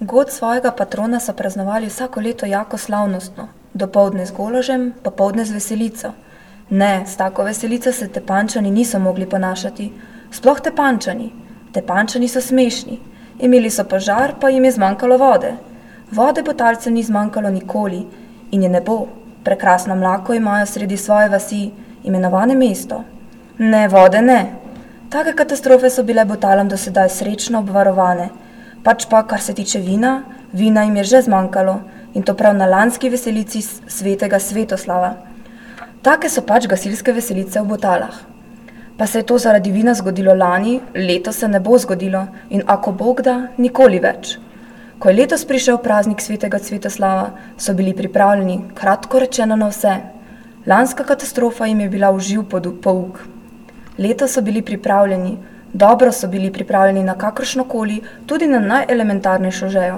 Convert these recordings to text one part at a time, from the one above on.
God svojega patrona so praznovali vsako leto jako slavnostno, dopoldne z goložem, popoldne z veselico. Ne, s tako veselico se Tepančani niso mogli ponašati, sploh Tepančani. Tepančani so smešni, imeli so požar, pa jim je zmanjkalo vode. Vode Butalcem ni zmanjkalo nikoli in je ne bo. Prekrasno mlako imajo sredi svoje vasi, imenovane mesto. Ne, vode ne. Take katastrofe so bile Butalom do sedaj srečno obvarovane. Pač pa, kar se tiče vina, vina jim je že zmanjkalo in to prav na lanski veselici svetega Svetoslava. Take so pač gasilske veselice v Butalah. Pa se je to zaradi vina zgodilo lani, letos se ne bo zgodilo in ako Bog da, nikoli več. Ko je letos prišel praznik svetega Svetoslava, so bili pripravljeni, kratko rečeno, na vse. Lanska katastrofa jim je bila v živ pouk. Letos so bili pripravljeni, dobro so bili pripravljeni na kakršnokoli, tudi na najelementarnejšo žejo.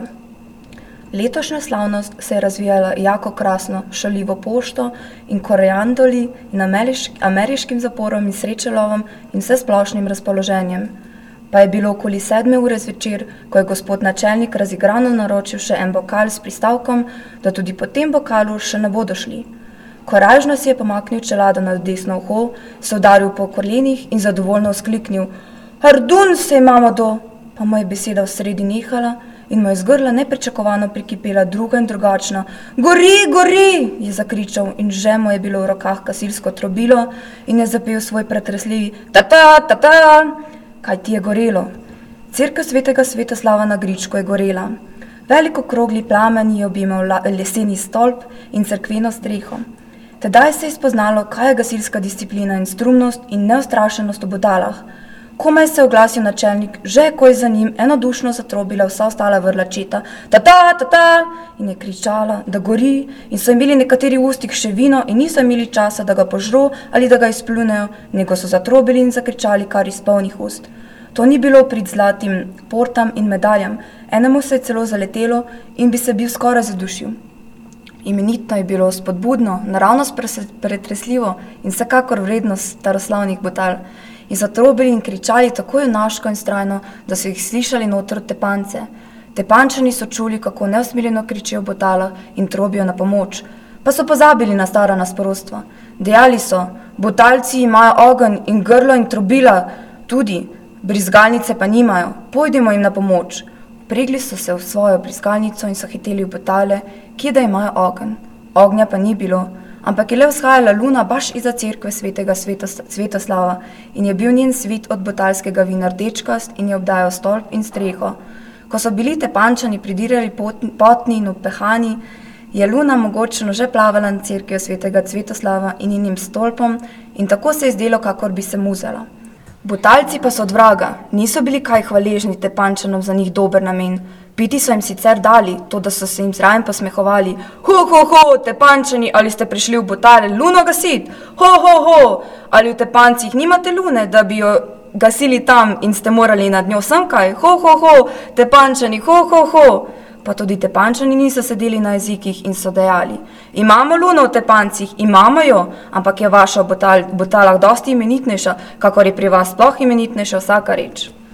Letošnja slavnost se je razvijala jako krasno, šaljivo pošto in koriandoli in ameriškim zaporom in srečelovom in vsesplošnim razpoloženjem. Pa je bilo okoli 7 ure zvečer, ko je gospod načelnik razigrano naročil še en bokal s pristavkom, da tudi po tem bokalu še ne bodo šli. Korajžno si je pomaknil čelado na desno uho, se udaril po kolenih in zadovoljno vzkliknil: "Ardun se imamo do!" Pa mu je beseda v sredi nehala in mu je z grla nepričakovano prikipela druga in drugačna. "Gori, gori!" je zakričal in že mu je bilo v rokah gasilsko trobilo in je zapel svoj pretresljivi "ta-ta, ta-ta!" Kaj ti je gorelo? Cerkev svetega Svetoslava na Gričku je gorela. Velik okrogli plamen je objemal leseni stolp in cerkveno streho. Tedaj se je spoznalo, kaj je gasilska disciplina in strumnost in neustrašenost v Butalah. Komaj se je oglasil načelnik, že ko je za njim enodušno zatrobila vsa ostala vrlačeta "ta-ta, ta-ta!" in je kričala, da gori, in so imeli nekateri v ustih še vino in niso imeli časa, da ga požro ali da ga izpljunejo, nego so zatrobili in zakričali kar iz polnih ust. To ni bilo prid zlatim portam in medaljam, enemu se je celo zaletelo in bi se bil skoraj zadušil. Imenitno je bilo, spodbudno, naravnost pretresljivo in vsekakor vrednost staroslavnih Butal. In zatrobili in kričali tako junaško in strajno, da so jih slišali noter Tepance. Tepančani so čuli, kako neusmiljeno kričijo v Butalah in trobijo na pomoč. Pa so pozabili na stara nasporostva. Dejali so: "Butalci imajo ogenj in grlo in trobila tudi, brizgalnice pa nimajo, pojdimo jim na pomoč." Pregli so se v svojo brizgalnico in so hiteli v Butale, kje da imajo ogenj. Ognja pa ni bilo, ampak je le vzhajala luna baš iza cerkve svetega Svetoslava in je bil njen svit od butalskega vina rdečkast in je obdajal stolp in streho. Ko so bili Tepančani pridirali potni in upehani, je luna mogočno že plavala na cerkev svetega Svetoslava in njenim stolpom in tako se je zdelo, kakor bi se muzala. Butalci pa so od vraga, niso bili kaj hvaležni Tepančanom za njih dober namen. Piti so jim sicer dali, to da so se jim zraven posmehovali: ho, Tepančani, ali ste prišli v Butale luno gasit? Ho, ali v Tepancih nimate lune, da bi jo gasili tam in ste morali nad njo semkaj? Ho, Tepančani, ho. Pa tudi Tepančani niso sedeli na jezikih in so dejali: "Imamo luno v Tepancih, imamo jo, ampak je vaša v Butalah dosti imenitnejša, kakor je pri vas sploh imenitnejša vsaka reč."